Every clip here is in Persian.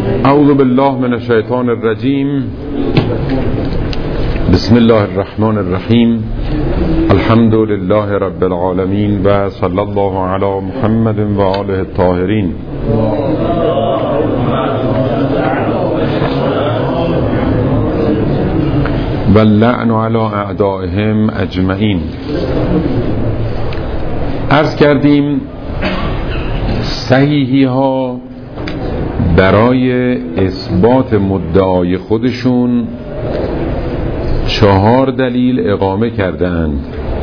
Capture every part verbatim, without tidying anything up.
اعوذ بالله من الشیطان الرجیم. بسم الله الرحمن الرحیم. الحمد لله رب العالمین و صلی الله علی محمد و آله الطاهرین. و اللعن علی اعدائهم اجمعین. عرض کردیم صحیحی ها برای اثبات مدعای خودشون چهار دلیل اقامه کردند.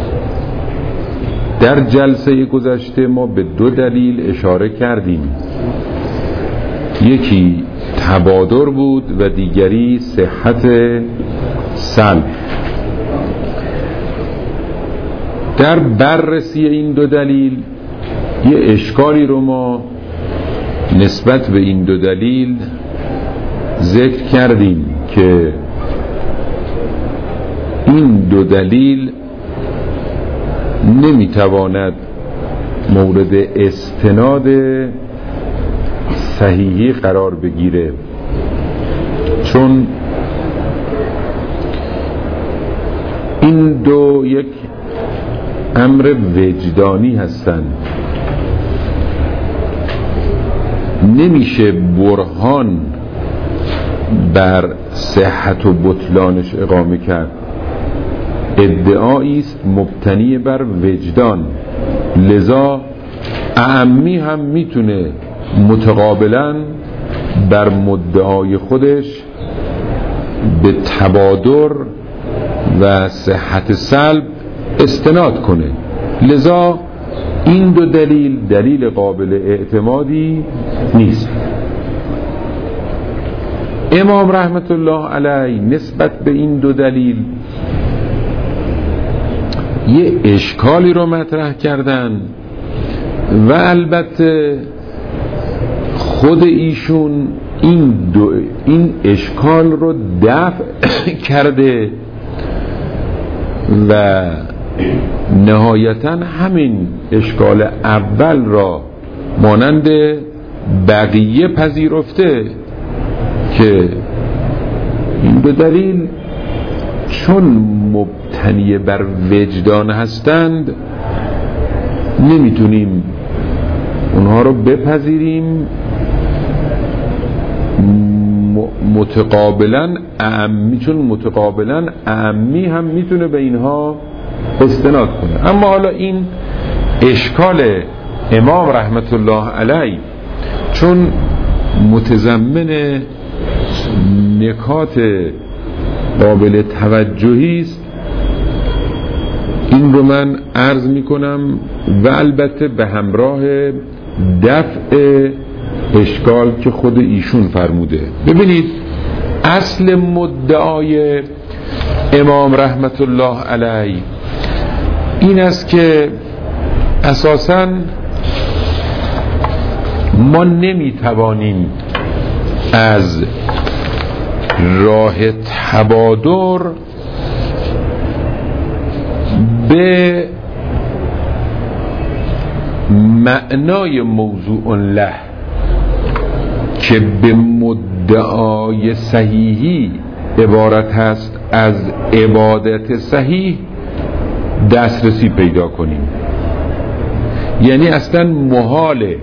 در جلسه گذشته ما به دو دلیل اشاره کردیم، یکی تبادر بود و دیگری صحت سلب. در بررسی این دو دلیل یه اشکالی رو ما نسبت به این دو دلیل ذکر کردیم که این دو دلیل نمیتواند مورد استناد صحیحی قرار بگیره، چون این دو یک امر وجدانی هستند. نمیشه برهان بر صحت و بطلانش اقامه کرد. ادعایی است مبتنی بر وجدان، لذا اعمی هم میتونه متقابلا بر مدعای خودش به تبادر و صحت سلب استناد کنه. لذا این دو دلیل دلیل قابل اعتمادی نیست. امام رحمت الله علیه نسبت به این دو دلیل یه اشکالی رو مطرح کردن و البته خود ایشون این دو این اشکال رو دفع کرده و نهایتا همین اشکال اول را مانند بقیه پذیرفته که این دو دلیل چون مبتنی بر وجدان هستند نمیتونیم اونها رو بپذیریم، متقابلا اعمی، چون متقابلا اعمی هم میتونه به اینها استناد کنه. اما حالا این اشکال امام رحمت الله علیه چون متضمن نکات قابل توجهی است، این رو من عرض میکنم و البته به همراه دفع اشکال که خود ایشون فرموده. ببینید اصل مدعای امام رحمت الله علیه این است که اساساً ما نمیتوانیم از راه تبادر به معنای موضوع له که به مدعای صحیحی عبارت هست از عبادت صحیح دسترسی پیدا کنیم. یعنی اصلا محاله.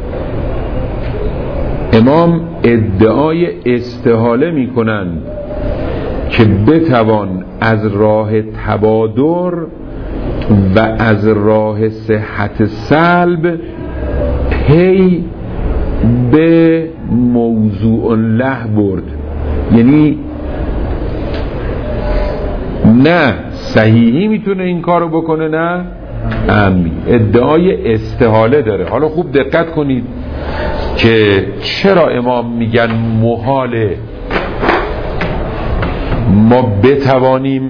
امام ادعای استحاله می کنند که بتوان از راه تبادر و از راه صحت سلب پی به موضوع له برد. یعنی نه صحیحی میتونه این کارو بکنه نه امی. ادعای استحاله داره. حالا خوب دقت کنید که چرا امام میگن محاله ما بتوانیم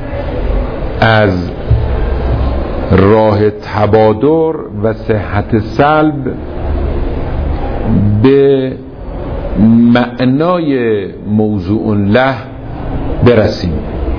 از راه تبادر و صحت سلب به معنای موضوع له برسیم.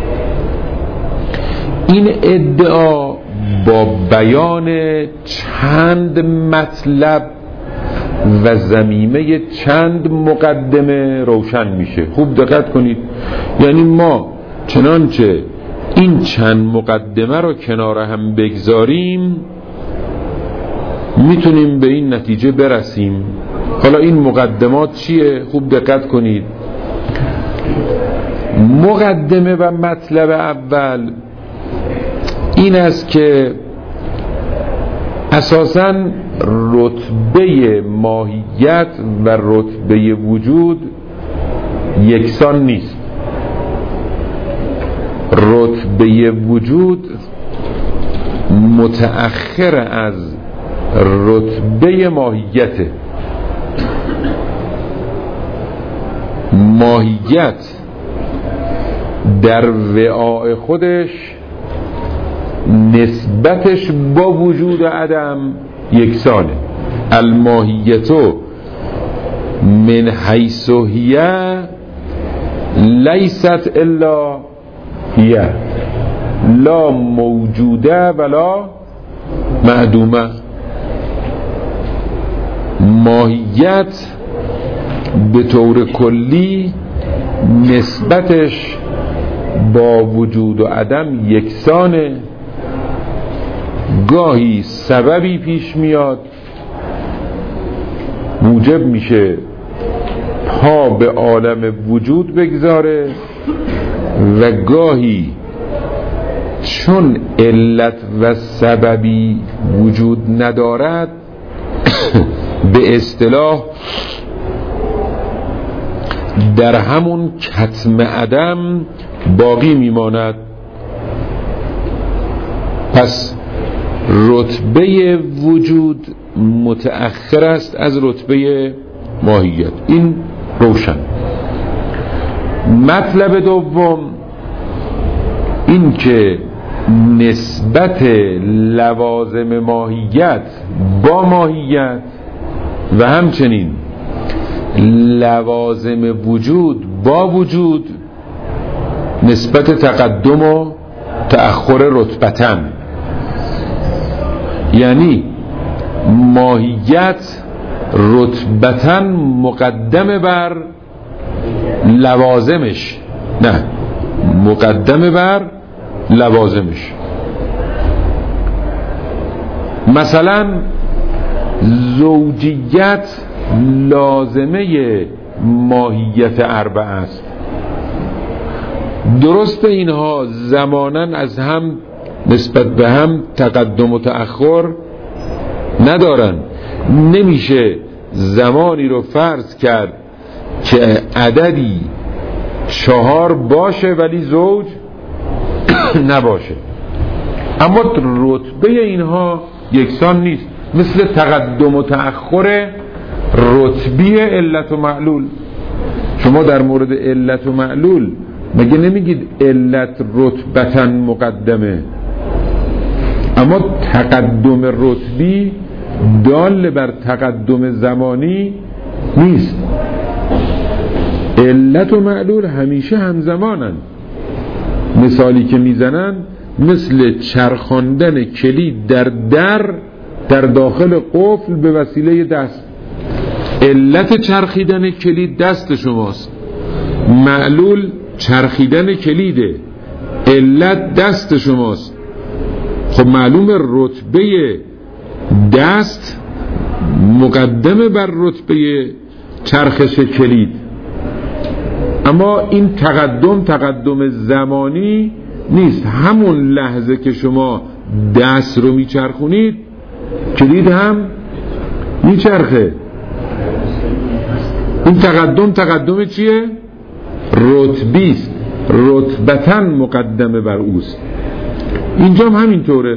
این ادعا با بیان چند مطلب و ضمیمه چند مقدمه روشن میشه. خوب دقت کنید، یعنی ما چنانچه این چند مقدمه رو کنار هم بگذاریم میتونیم به این نتیجه برسیم. حالا این مقدمات چیه؟ خوب دقت کنید. مقدمه و مطلب اول این است که اساساً رتبه ماهیت و رتبه وجود یکسان نیست. رتبه وجود متأخر از رتبه ماهیت. ماهیت در وعاء خودش نسبتش با وجود عدم یکسانه. الماهیتو من حیث هیه لیست الا هیه لا موجوده ولا معدومه. ماهیت به طور کلی نسبتش با وجود و عدم یکسانه. گاهی سببی پیش میاد موجب میشه پا به عالم وجود بگذاره و گاهی چون علت و سببی وجود ندارد به اصطلاح در همون کتم عدم باقی میماند. پس رتبه وجود متأخر است از رتبه ماهیت. این روشن. مطلب دوم این که نسبت لوازم ماهیت با ماهیت و همچنین لوازم وجود با وجود نسبت تقدم و تأخر رتبتن، یعنی ماهیت رتبتن مقدم بر لوازمش، نه مقدم بر لوازمش. مثلا زوجیت لازمه ماهیت اربعه است. درست اینها زماناً از هم نسبت به هم تقدم و تأخر ندارن. نمیشه زمانی رو فرض کرد که عددی چهار باشه ولی زوج نباشه، اما رتبه اینها یکسان نیست. مثل تقدم و تأخر رتبی علت و معلول. شما در مورد علت و معلول مگه نمیگید علت رتبتاً مقدمه، اما تقدم رتبی دال بر تقدم زمانی نیست. علت و معلول همیشه همزمانن. مثالی که میزنن مثل چرخاندن کلید در در در داخل قفل به وسیله دست. علت چرخیدن کلید دست شماست، معلول چرخیدن کلیده، علت دست شماست. خب معلوم رتبه دست مقدمه بر رتبه چرخش کلید، اما این تقدم تقدم زمانی نیست. همون لحظه که شما دست رو میچرخونید کلید هم میچرخه. این تقدم تقدم چیه؟ رتبیست، رتبتاً مقدمه بر اوست. اینجا هم همینطوره.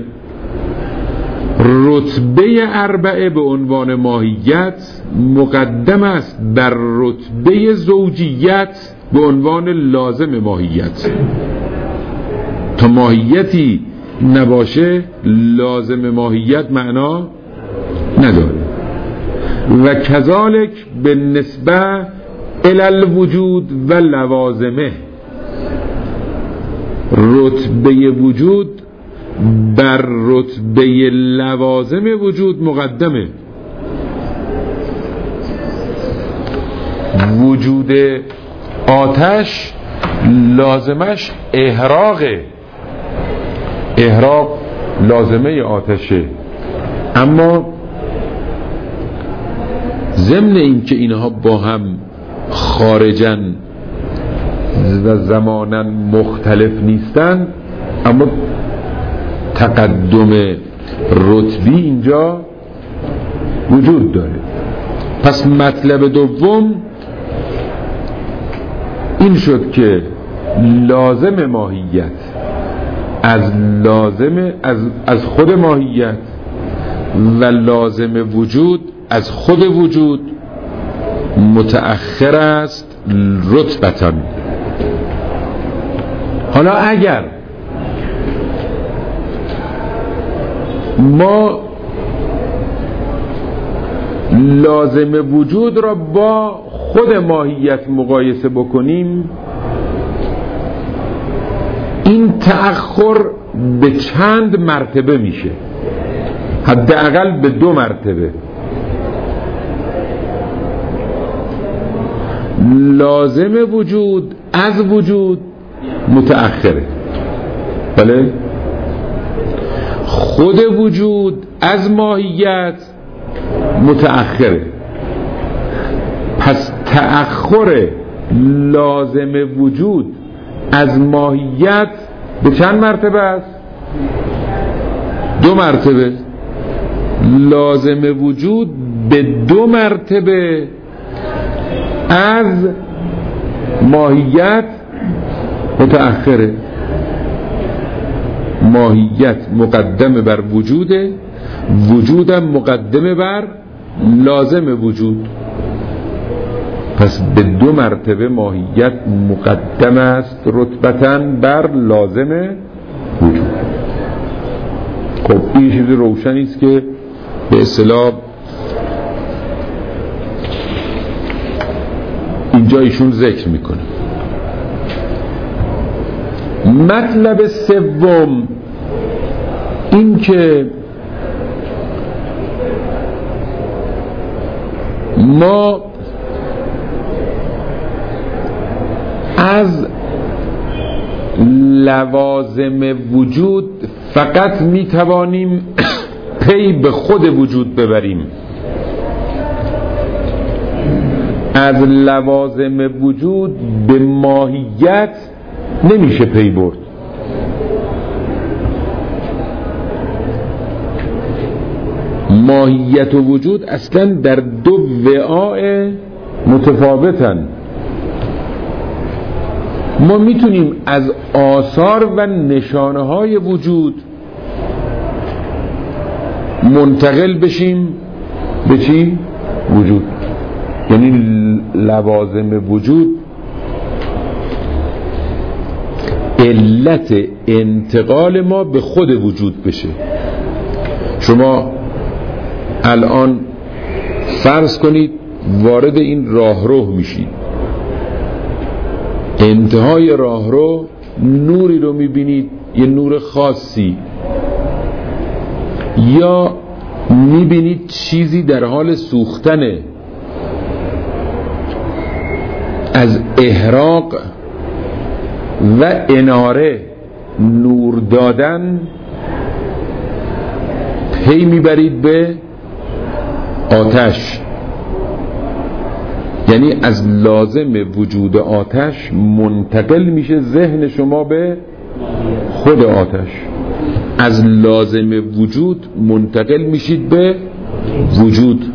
رتبه اربعه به عنوان ماهیت مقدم است بر رتبه زوجیت به عنوان لازم ماهیت. تا ماهیتی نباشه لازم ماهیت معنا نداره. و کذالک به نسبه الی الوجود و لوازمه، رتبه وجود بر رتبه لوازم وجود مقدمه. وجود آتش لازمش احراقه، احراق لازمه آتشه، اما ضمن این که اینها با هم خارجن و زمانن مختلف نیستن، اما تقدم رتبی اینجا وجود داره. پس مطلب دوم این شد که لازم ماهیت از لازم از, از خود ماهیت و لازم وجود از خود وجود متأخر است رتبتاً. حالا اگر ما لازم وجود را با خود ماهیت مقایسه بکنیم، این تأخر به چند مرتبه میشه؟ حداقل به دو مرتبه. لازم وجود از وجود متأخره، بله. خود وجود از ماهیت متأخره. پس تأخر لازم وجود از ماهیت به چند مرتبه است؟ دو مرتبه. لازم وجود به دو مرتبه از ماهیت متأخره. ماهیت مقدمه بر وجوده، وجودم مقدمه بر لازم وجود. پس به دو مرتبه ماهیت مقدم است رتبتاً بر لازم وجود. خب این چیز روشنی است که به اصطلاح اینجا ایشون ذکر میکنه. مطلب سوم این که ما از لوازم وجود فقط میتوانیم پی به خود وجود ببریم. از لوازم وجود به ماهیت نمیشه پی برد. ماهیت و وجود اصلا در دو وعاء متفاوتن. ما میتونیم از آثار و نشانه های وجود منتقل بشیم به چی؟ وجود. یعنی لوازم وجود علت انتقال ما به خود وجود بشه. شما الان فرض کنید وارد این راهرو میشید، انتهای راهرو نوری رو میبینید، یه نور خاصی، یا میبینید چیزی در حال سوختنه، از احراق و اناره نور دادن پی میبرید به آتش. یعنی از لازم وجود آتش منتقل میشه ذهن شما به خود آتش، از لازم وجود منتقل میشید به وجود.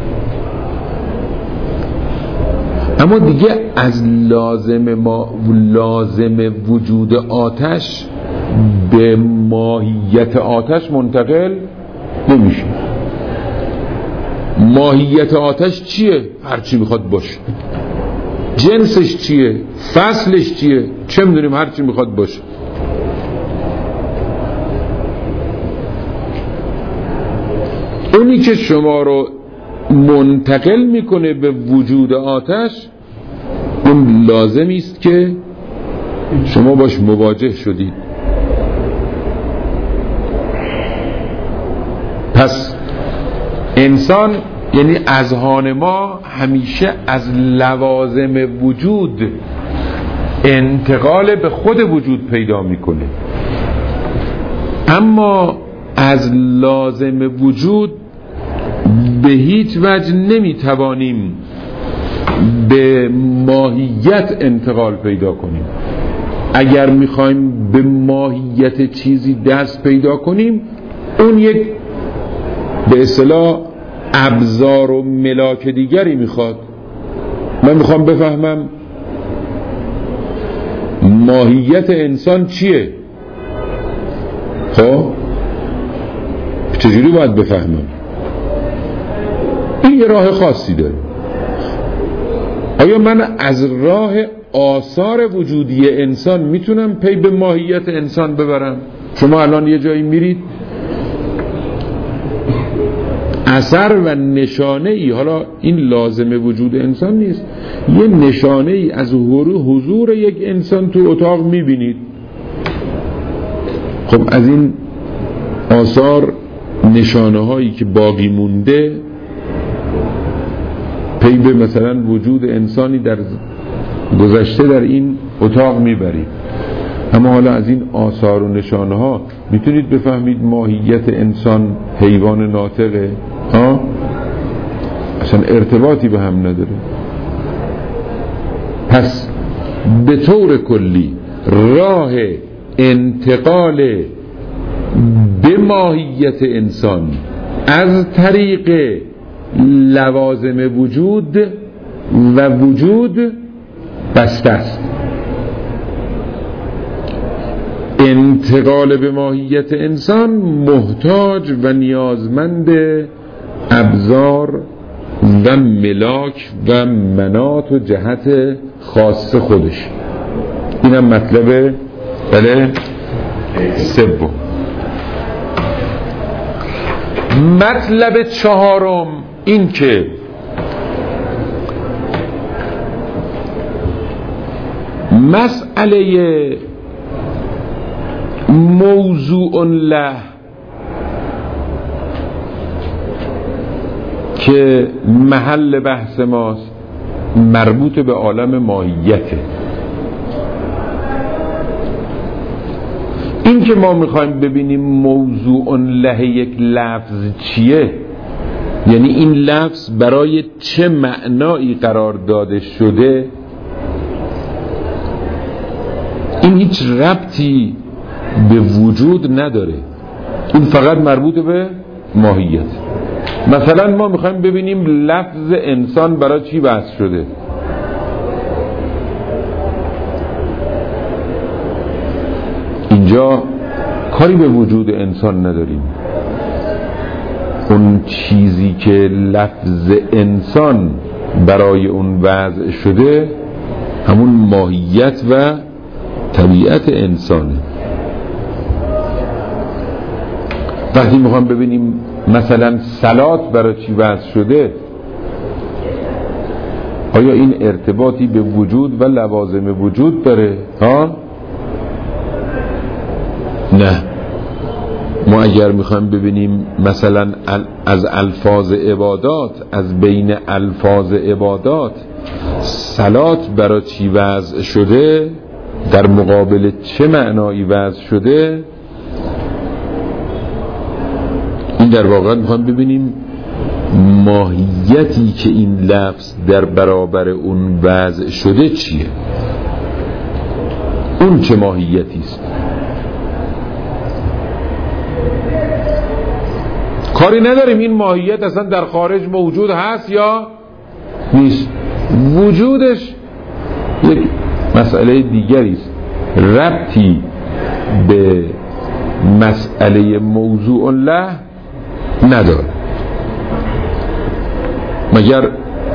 اما دیگه از لازم ما لازم وجود آتش به ماهیت آتش منتقل نمیشه. ماهیت آتش چیه؟ هرچی میخواد باشه. جنسش چیه؟ فصلش چیه؟ چه میدونیم، هرچی میخواد باشه. اونی که شما رو منتقل میکنه به وجود آتش، اون لازمی است که شما باش مواجه شدید. پس انسان یعنی اذهان ما همیشه از لوازم وجود انتقال به خود وجود پیدا میکنه، اما از لازم وجود به هیچ وجه نمیتوانیم به ماهیت انتقال پیدا کنیم. اگر میخوایم به ماهیت چیزی دست پیدا کنیم، اون یک به اصطلاح ابزار و ملاک دیگری میخواد. من میخوام بفهمم ماهیت انسان چیه، خب چجوری باید بفهمم؟ این یه راه خاصی داره. آیا من از راه آثار وجودی انسان میتونم پی به ماهیت انسان ببرم؟ شما الان یه جایی میرید، اثر و نشانه ای، حالا این لازم وجود انسان نیست، یه نشانه ای از حضور یک انسان تو اتاق میبینید. خب از این آثار، نشانه هایی که باقی مونده، پی به مثلا وجود انسانی در گذشته در این اتاق میبرید. اما حالا از این آثار و نشانه ها میتونید بفهمید ماهیت انسان حیوان ناطقه؟ ها؟ اصلا ارتباطی به هم نداره. پس به طور کلی راه انتقال به ماهیت انسان از طریق لوازم وجود و وجود بسته است. انتقال به ماهیت انسان محتاج و نیازمند ابزار و ملاک و مناط و جهت خاص خودش. اینم مطلب بله سوم. مطلب چهارم این که مسئله موضوع له که محل بحث ماست مربوط به عالم ماهیته. این که ما میخوایم ببینیم موضوع له یک لفظ چیه، یعنی این لفظ برای چه معنایی قرار داده شده، این هیچ ربطی به وجود نداره، این فقط مربوط به ماهیت. مثلا ما میخوایم ببینیم لفظ انسان برای چی بحث شده. اینجا کاری به وجود انسان نداریم. اون چیزی که لفظ انسان برای اون وضع شده همون ماهیت و طبیعت انسانه. وقتی میخوام ببینیم مثلا صلات برای چی وضع شده، آیا این ارتباطی به وجود و لوازم وجود داره؟ ها؟ نه. ما اگر میخوایم ببینیم مثلا از الفاظ عبادات، از بین الفاظ عبادات صلات برای چی وضع شده، در مقابل چه معنایی وضع شده، این در واقع میخوایم ببینیم ماهیتی که این لفظ در برابر اون وضع شده چیه، اون چه ماهیتی است. کاری نداریم این ماهیت اصلا در خارج موجود هست یا نیست، وجودش یک مسئله دیگری است، ربطی به مسئله موضوع له نداره. مگر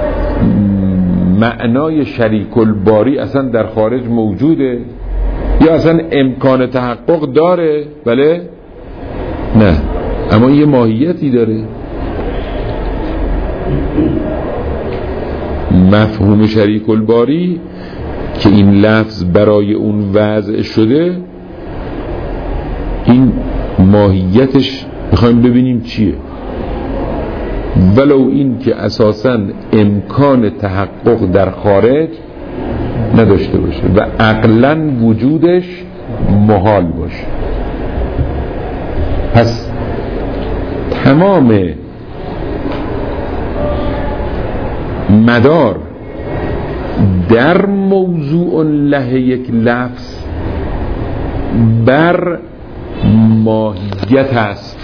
معنای شریک الباری اصلا در خارج موجوده یا اصلا امکان تحقق داره؟ بله؟ نه، اما یه ماهیتی داره. مفهوم شریک الباری که این لفظ برای اون وضع شده، این ماهیتش میخوایم ببینیم چیه. ولو این که اساساً امکان تحقق در خارج نداشته باشه و عقلاً وجودش محال باشه. پس تمام مدار در موضوع له یک لفظ بر ماهیت است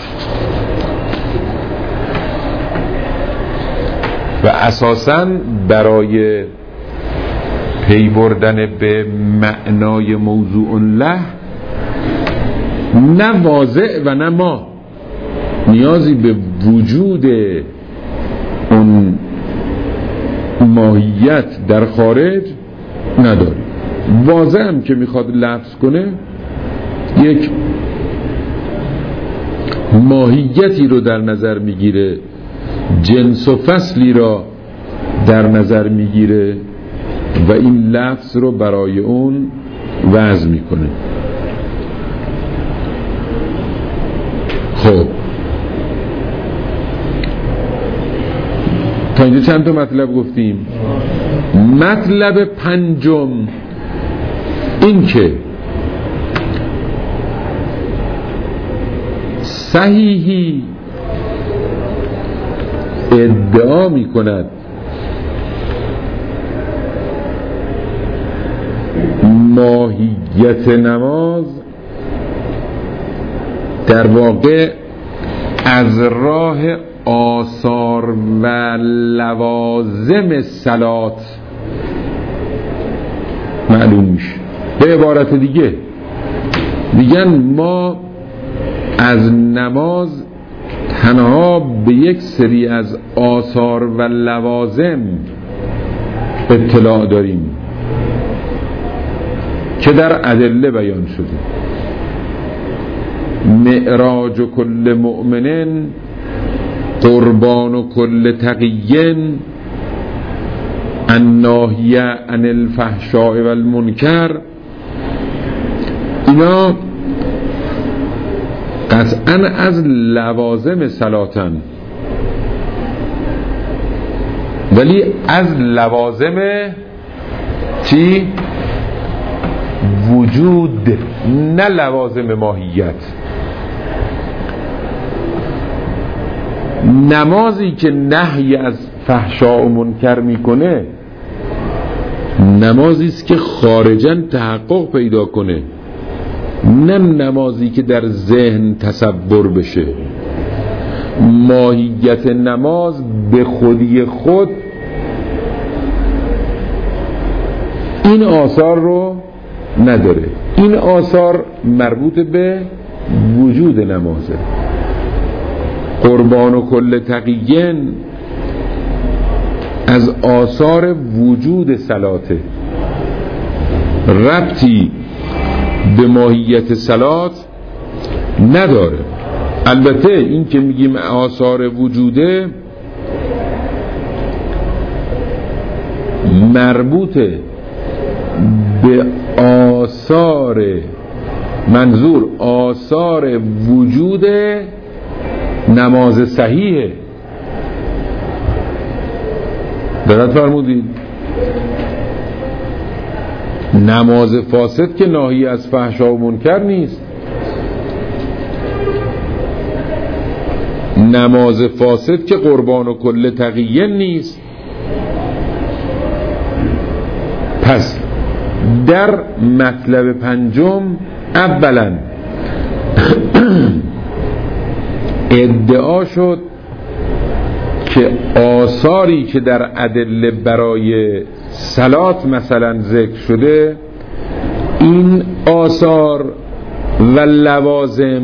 و اساساً برای پی بردن به معنای موضوع له نه واضع و نه ما نیازی به وجود اون ماهیت در خارج نداریم. واضع هم که میخواد لفظ کنه یک ماهیتی رو در نظر میگیره، جنس و فصلی را در نظر میگیره و این لفظ رو برای اون وضع میکنه. خب تا اینجا چند تا مطلب گفتیم. مطلب پنجم این که صحیحی ادعا می کند ماهیت نماز در واقع از راه آثار و لوازم صلات معلوم میشه. به عبارت دیگه میگن ما از نماز تنها به یک سری از آثار و لوازم اطلاع داریم که در ادله بیان شده. معراج و کل مؤمنین، قربان و کل تقیین، الناهیه عن الفحشاء و المنکر، اینا قطعا از لوازم صلاتن، ولی از لوازم چی؟ وجود، نه لوازم ماهیت. نمازی که نهی از فحشا و منکر میکنه نمازی است که خارجاً تحقق پیدا کنه، نه نمازی که در ذهن تصور بشه. ماهیت نماز به خودی خود این آثار رو نداره. این آثار مربوط به وجود نمازه. قربان و کل تقیین از آثار وجود صلاته، ربطی به ماهیت صلات نداره. البته این که میگیم آثار وجوده مربوطه به آثار، منظور آثار وجود نماز صحیحه. درست فرمودید؟ نماز فاسد که ناهی از فحشا و منکر نیست. نماز فاسد که قربان و کل تقیه نیست. پس در مطلب پنجم اولا ادعا شد که آثاری که در ادله برای صلات مثلا ذکر شده، این آثار و لوازم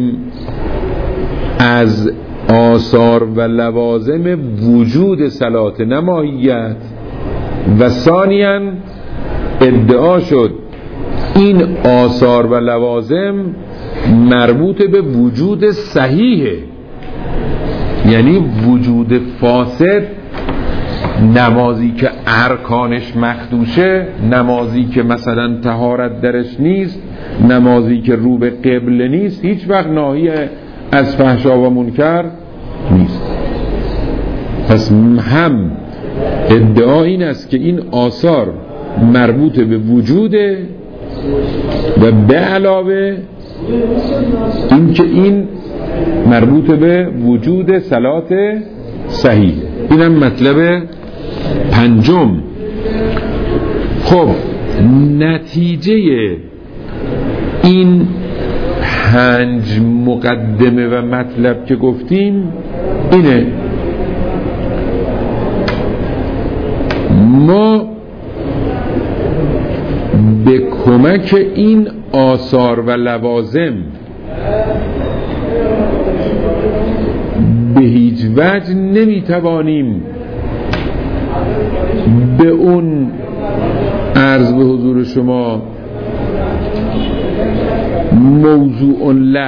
از آثار و لوازم وجود صلات نماهیت. و ثانیاً ادعا شد این آثار و لوازم مربوط به وجود صحیحه، یعنی وجود فاسد، نمازی که ارکانش مخدوشه، نمازی که مثلا طهارت درش نیست، نمازی که رو به قبله نیست، هیچ وقت ناهی از فحشا و منکر نیست. پس هم ادعا این است که این آثار مربوط به وجوده و به علاوه این که این مربوط به وجود صلات صحیح. اینم مطلب پنجم. خب نتیجه این پنج مقدمه و مطلب که گفتیم اینه ما به کمک این آثار و لوازم به هیچ وجه نمیتوانیم به اون عرض به حضور شما موضوع له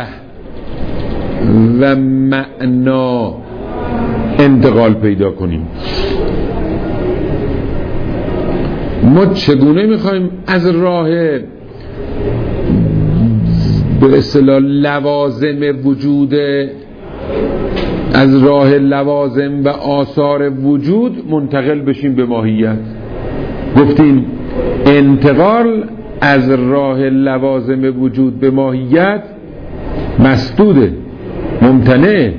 و معنا انتقال پیدا کنیم. ما چگونه میخوایم از راه به اصطلاح لوازم وجود، از راه لوازم و آثار وجود منتقل بشیم به ماهیت؟ گفتیم انتقال از راه لوازم وجود به ماهیت مسدوده، ممتنع.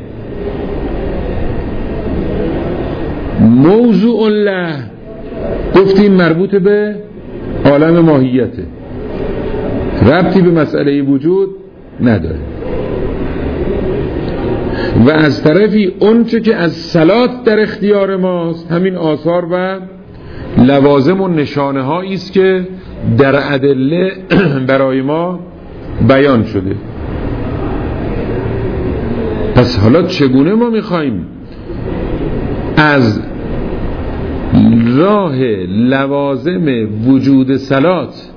موضوع له گفتیم مربوط به عالم ماهیته، ربطی به مسئله وجود نداره. و از طرفی اونچه که از صلات در اختیار ماست همین آثار و لوازم و نشانه هایی است که در ادله برای ما بیان شده. پس حالا چگونه ما میخوایم از راه لوازم وجود صلات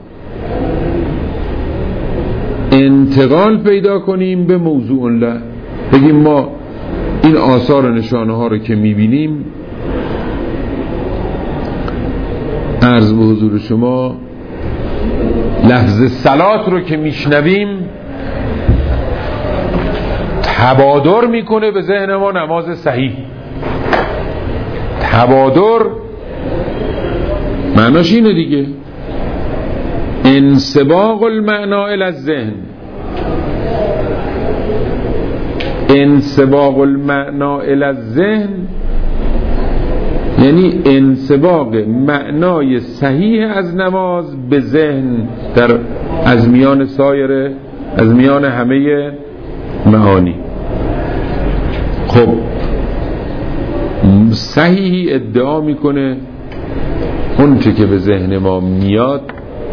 انتقال پیدا کنیم به موضوع له؟ بگیم ما این آثار و نشانه ها رو که میبینیم، عرض به حضور شما لفظ صلات رو که میشنویم تبادر میکنه به ذهن ما نماز صحیح. تبادر معناش اینه دیگه، انسباق المعنا الی الذهن. انسباق المعنا الی الذهن یعنی انسباق معنای صحیح از نماز به ذهن در از میان سایر از میان همه معانی. خب صحیحی ادعا میکنه اون چه که به ذهن ما میاد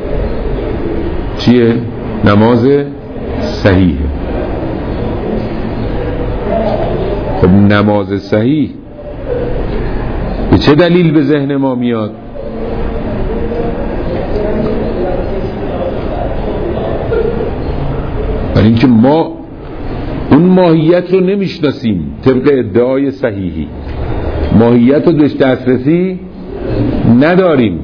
چیه؟ نماز صحیحه. خب نماز صحیح به چه دلیل به ذهن ما میاد؟ برای اینکه ما اون ماهیت رو نمیشناسیم طبق ادعای صحیحی، ماهیت رو دست دسترسی نداریم.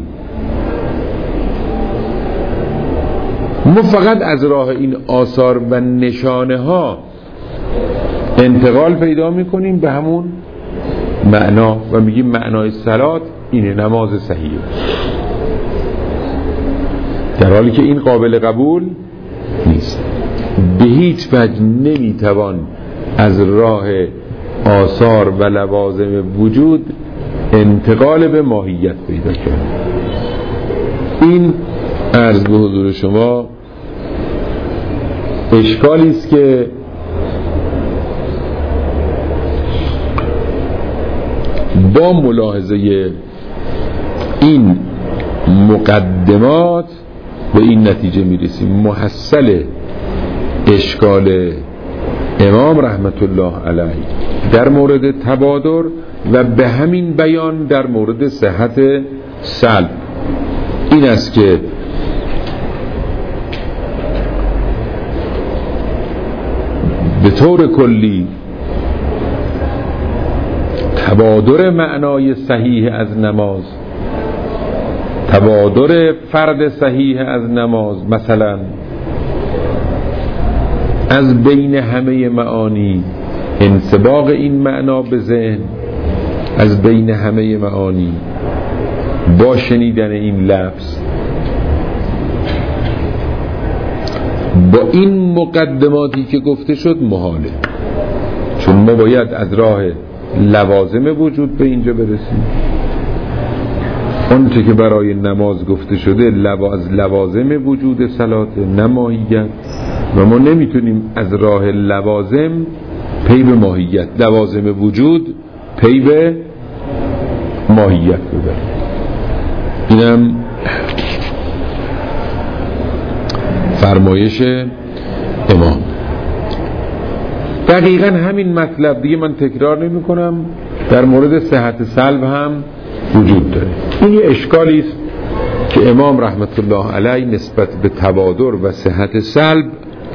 ما فقط از راه این آثار و نشانه ها انتقال پیدا میکنیم به همون معنا و میگیم معنای صلات اینه، نماز صحیحه، در حالی که این قابل قبول نیست. به هیچ وجه نمیتوان از راه آثار و لوازم وجود انتقال به ماهیت پیدا کرد. این عرض به حضور شما اشکالی است که با ملاحظه این مقدمات به این نتیجه میرسیم. محصل اشکال امام رحمت الله علیه در مورد تبادر و به همین بیان در مورد صحت سلب این است که به طور کلی تبادر معنای صحیح از نماز، تبادر فرد صحیح از نماز، مثلا از بین همه معانی انسباق این معنا به ذهن از بین همه معانی با شنیدن این لفظ با این مقدماتی که گفته شد محاله، چون ما باید از راه لوازم وجود به اینجا برسیم. اون چه که برای نماز گفته شده لواز لوازم وجود صلات، نه ماهیت، و ما نمیتونیم از راه لوازم پی به ماهیت، لوازم وجود پی به ماهیت ببریم. اینم فرمایش امام. دقیقا همین مطلب دیگه من تکرار نمی کنم در مورد صحت سلب هم وجود داره. این یه اشکالی است که امام رحمت الله علیه نسبت به تبادر و صحت سلب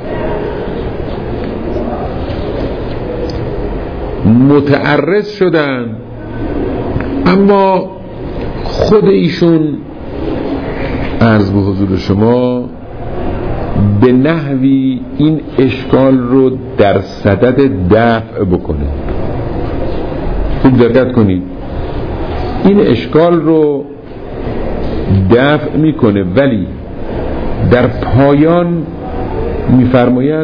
متعرض شدن، اما خود ایشون عرض به حضور شما به نحوی این اشکال رو در صدد دفع بکنه. خوب دقت کنید، این اشکال رو دفع میکنه، ولی در پایان میفرماید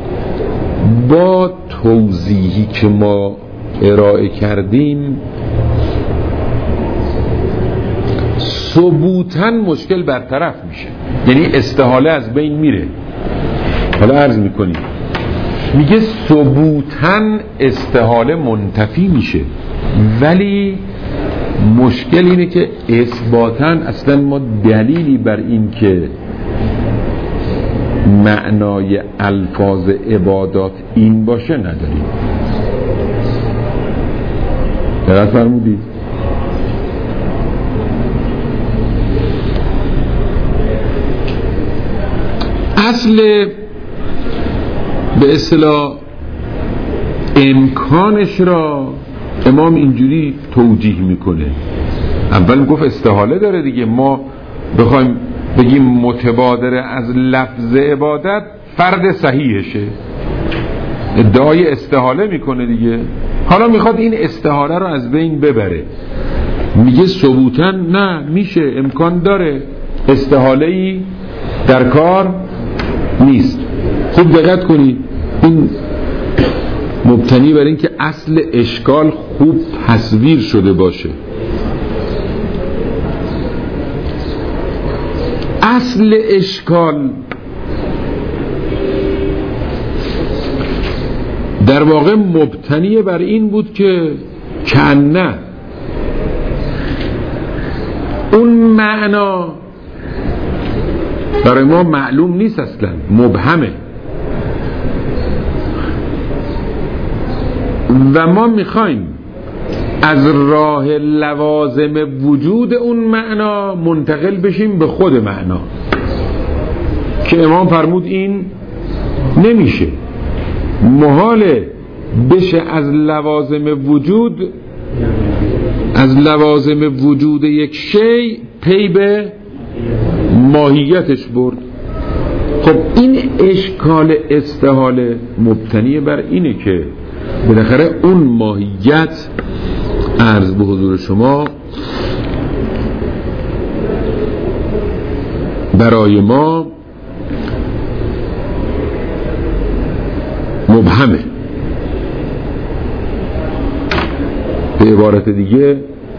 با توضیحی که ما ارائه کردیم ثبوتاً مشکل برطرف میشه، یعنی استحاله از بین میره. حالا عرض میکنیم، میگه ثبوتاً استحاله منتفی میشه، ولی مشکل اینه که اثباتاً اصلا ما دلیلی بر این که معنای الفاظ عبادات این باشه نداریم. درست فرمودید؟ اصل به اصطلاح امکانش را امام اینجوری توجیه میکنه. اول گفت استحاله داره دیگه، ما بخوایم بگیم متبادر از لفظ عبادت فرد صحیحشه، ادعای استحاله میکنه دیگه. حالا میخواد این استحاله رو از بین ببره، میگه ثبوتاً نه، میشه، امکان داره، استحاله‌ای در کار نیست. خوب دقت کنید، این مبتنی بر این که اصل اشکال خوب تصویر شده باشه. اصل اشکال در واقع مبتنی بر این بود که کنه اون معنا برای ما معلوم نیست، اصلا مبهمه، و ما میخوایم از راه لوازم وجود اون معنا منتقل بشیم به خود معنا، که امام فرمود این نمیشه، محاله بشه از لوازم وجود از لوازم وجود یک شی پی به ماهیتش برد. خب این اشکال استحاله مبتنی بر اینه که بالاخره اون ماهیت عرض به حضور شما برای ما مبهمه. به عبارت دیگه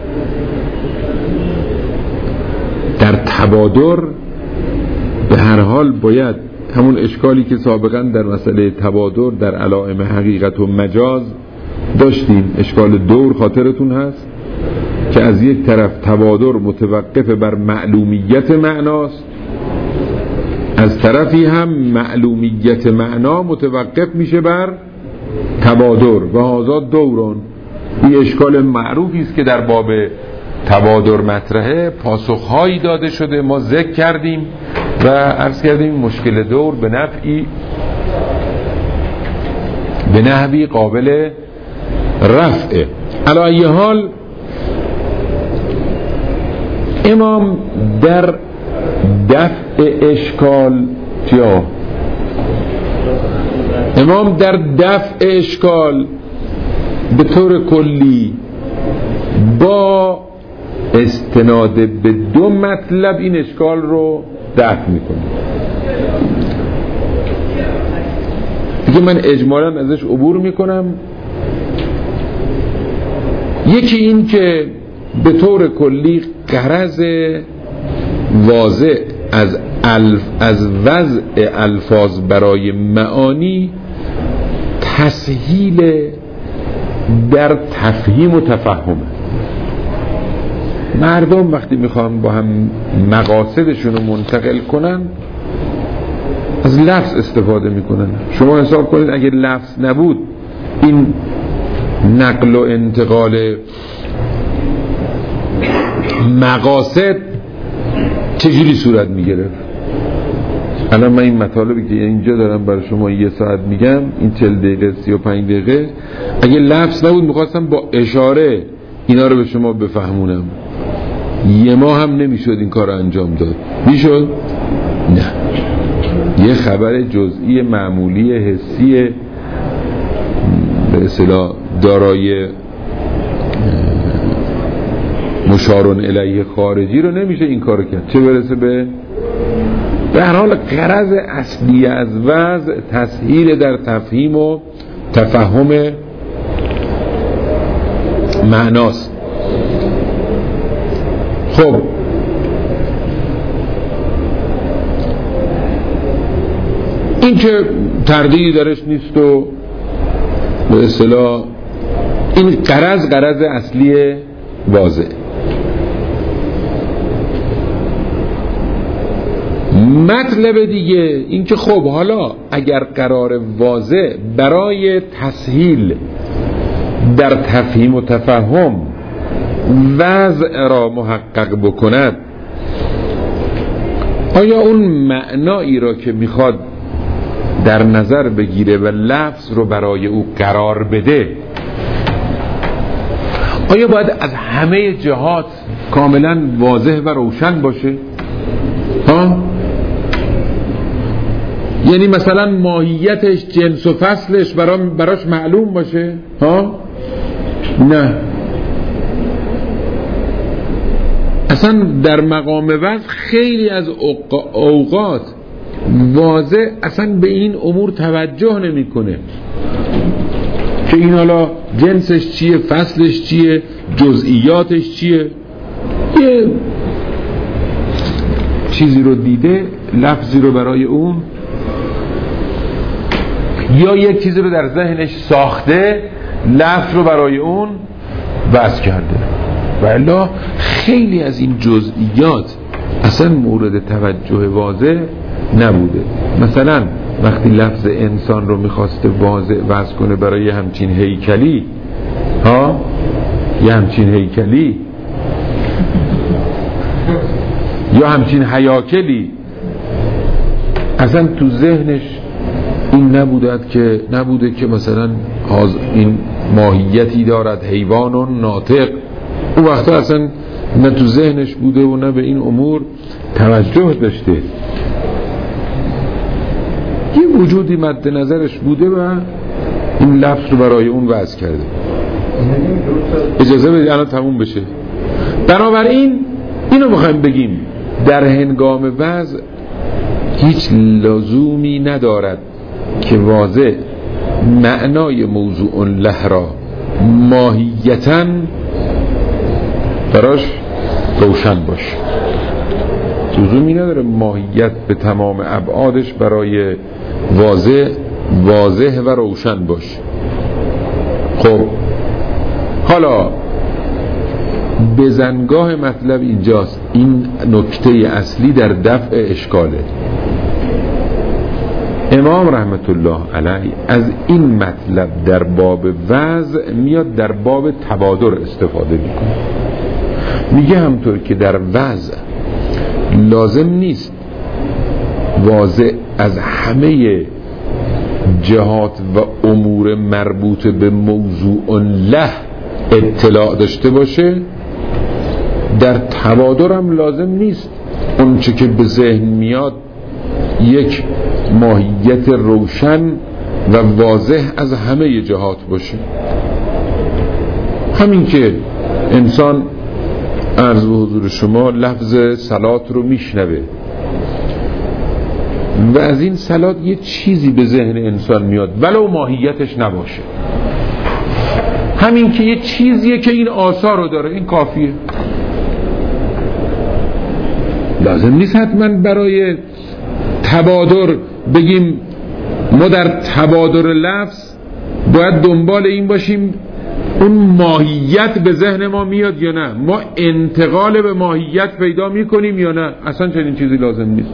در تبادر به هر حال باید همون اشکالی که سابقا در مسئله تبادر در علائم حقیقت و مجاز داشتیم، اشکال دور خاطرتون هست که از یک طرف تبادر متوقف بر معلومیت معناست، از طرفی هم معلومیت معنا متوقف میشه بر تبادر و هذا دوران. این اشکال معروفی است که در باب تبادر مطرحه، پاسخهایی داده شده، ما ذکر کردیم و عرض کردیم مشکل دور به نفعی به نحوی قابل رفعه. علی ای حال امام در دفع اشکال یا امام در دفع اشکال به طور کلی با استناد به دو مطلب این اشکال رو دفع میکنه. دیگه من اجمالاً ازش عبور میکنم. یکی این که به طور کلی غرض واضح از الف از وضع الفاظ برای معانی تسهیل در تفهیم و تفهمه. مردم وقتی میخوان با هم مقاصدشون رو منتقل کنن از لفظ استفاده میکنن. شما حساب کنید اگه لفظ نبود این نقل و انتقال مقاصد چجوری صورت میگرفت؟ الان من این مطالبی که اینجا دارم برای شما یه ساعت میگم، این چهل دقیقه سی و پنج دقیقه، اگه لفظ نبود میخواستم با اشاره اینا رو به شما بفهمونم، یه ماه هم نمیشد این کار رو انجام داد. میشد؟ نه. یه خبر جزئی معمولی حسی به اصطلاح دارای مشارون الیه خارجی رو نمیشه این کارو کرد، چه برسه به به هر حال غرض اصلی از وضع تسهیل در تفهیم و تفهم معناست. خب این که تردیدی درش نیست و به اصطلاح این غرض غرض اصلی واضح. مطلب دیگه این که خب حالا اگر قرار واضح برای تسهیل در تفهیم و تفهم وضع را محقق بکند، آیا اون معنایی را که میخواد در نظر بگیره و لفظ رو برای او قرار بده آیا باید از همه جهات کاملا واضح و روشن باشه؟ ها؟ یعنی مثلا ماهیتش، جنس و فصلش براش معلوم باشه؟ ها؟ نه. اصلا در مقام وضع خیلی از اوقات واضح اصلا به این امور توجه نمیکنه که این حالا جنسش چیه، فصلش چیه، جزئیاتش چیه. یه چیزی رو دیده، لفظی رو برای اون، یا یک چیزی رو در ذهنش ساخته، لفظ رو برای اون بس کرده. و الا خیلی از این جزئیات اصلا مورد توجه واضح نبوده. مثلا وقتی لفظ انسان رو میخواسته واضح وضع کنه برای همچین هیکلی، ها، یه همچین هیکلی یا همچین هیاکلی، اصلا تو ذهنش این نبوده که نبوده که مثلا این ماهیتی دارد، حیوان و ناطق. اون وقتا اصلا نه تو ذهنش بوده و نه به این امور توجه داشته. یه وجودی مد نظرش بوده و این لفظ رو برای اون وضع کرده. اجازه بدید الان تموم بشه. بنابراین اینو میخوایم بگیم در هنگام وضع هیچ لزومی ندارد که واضح معنای موضوع له را ماهیتاً براش روشن باشه. لزومی نداره ماهیت به تمام ابعادش برای واضح واضح و روشن باشه. خب حالا بزنگاه مطلب اینجاست، این نکته اصلی در دفع اشکاله. امام رحمت الله علیه از این مطلب در باب وضع میاد در باب تبادر استفاده میکنه. میگه همطور که در وضع لازم نیست واضح از همه جهات و امور مربوط به موضوع له اطلاع داشته باشه، در تبادر هم لازم نیست اون چه که به ذهن میاد یک ماهیت روشن و واضح از همه جهات باشه. همین که انسان عرض به حضور شما لفظ صلات رو میشنوه و از این صلات یه چیزی به ذهن انسان میاد ولو ماهیتش نباشه، همین که یه چیزیه که این آثار رو داره، این کافیه. لازم نیست حتما برای تبادر بگیم ما در تبادر لفظ باید دنبال این باشیم اون ماهیت به ذهن ما میاد یا نه، ما انتقال به ماهیت پیدا میکنیم یا نه، اصلا چنین چیزی لازم نیست.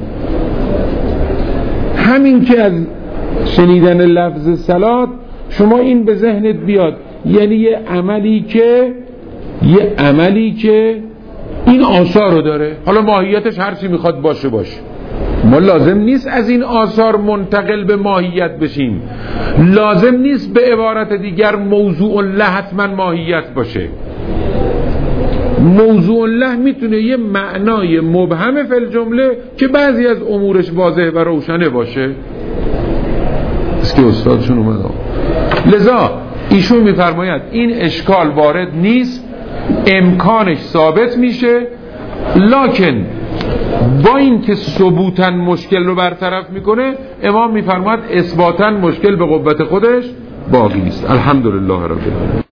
همین که از شنیدن لفظ صلات شما این به ذهنت بیاد، یعنی یه عملی که یه عملی که این آثار رو داره، حالا ماهیتش هر چی میخواد باشه باشه، ما لازم نیست از این آثار منتقل به ماهیت بشیم. لازم نیست به عبارت دیگر موضوع الله حتما ماهیت باشه. موضوع الله میتونه یه معنای مبهم فی الجمله که بعضی از امورش واضح و روشنه باشه. است که استادشون اومد. لذا ایشون میفرماید این اشکال وارد نیست، امکانش ثابت میشه، لکن با این که ثبوتاً مشکل رو برطرف میکنه، امام میفرماید اثباتاً مشکل به قوت خودش باقی نیست. الحمدلله رب العالمین.